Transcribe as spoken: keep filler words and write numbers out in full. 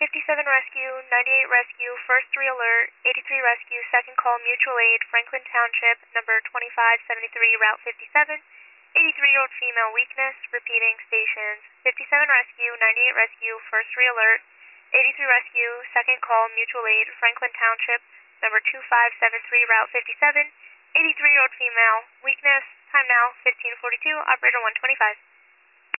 fifty-seven Rescue, ninety-eight Rescue, first three alert, eighty-three Rescue, second call mutual aid, Franklin Township, number twenty-five seventy-three, Route fifty-seven, eighty-three-year-old female weakness, repeating stations, fifty-seven Rescue, ninety-eight Rescue, first three alert, eighty-three Rescue, second call mutual aid, Franklin Township, number two five seven three, Route fifty-seven, eighty-three-year-old female weakness, time now fifteen forty-two, operator one twenty-five.